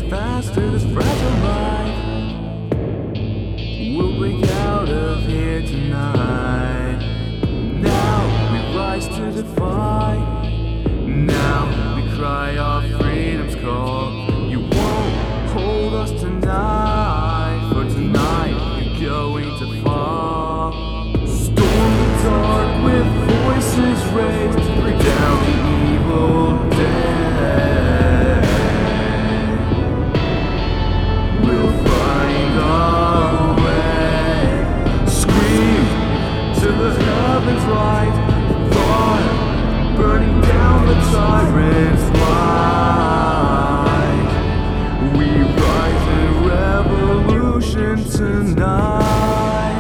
faster this fragile life. We'll break out of here tonight. Now we rise to defy. Now we cry our freedom's call. You won't hold us tonight, for tonight you're going to fall. Storm the dark with voices raised, bring down the evil dead. We'll find our way. Scream to the heavens light. Fire burning down the tyrant's light. We rise in revolution tonight.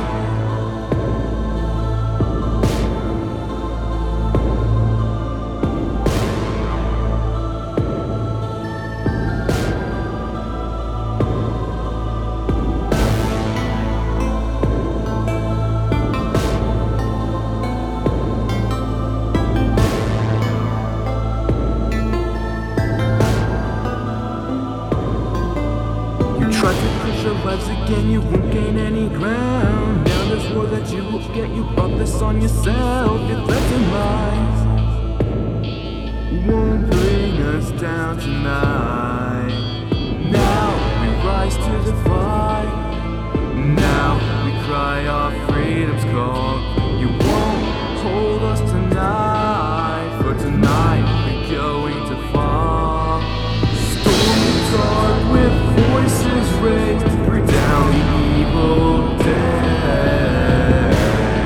Try to push your lives again, you won't gain any ground. Now there's war that you will get, you brought this on yourself. Your threats and lies won't bring us down tonight. Now we rise to defy. Now we cry our freedom's call. You won't hold us tonight, for tonight we're going to fall. Storm the dark with voices raised, bring down the evil dead.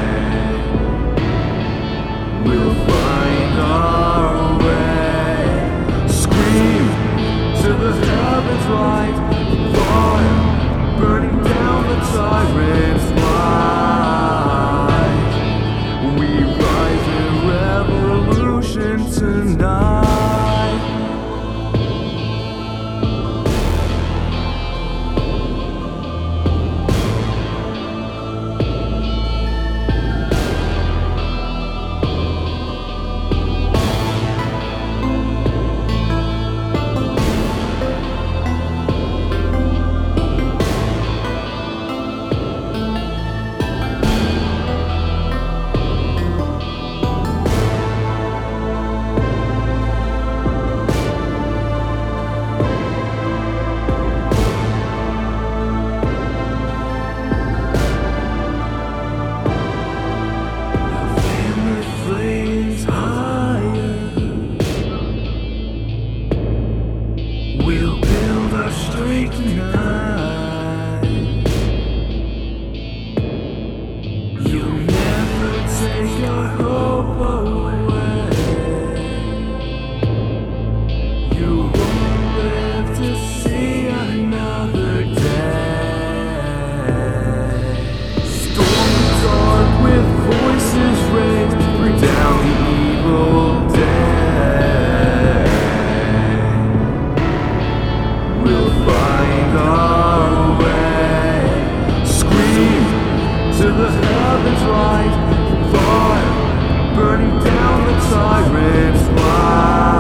We'll find our way. Scream to the heavens light. Fire burning down the tyrant's light. We rise in revolution tonight. We'll build our strength tonight. You'll never take our hope away. You won't live to see another day. Storm the dark with voices raised, bring down the evil dead. We'll find our way. Scream to the heavens light. Fire burning down the tyrant's light.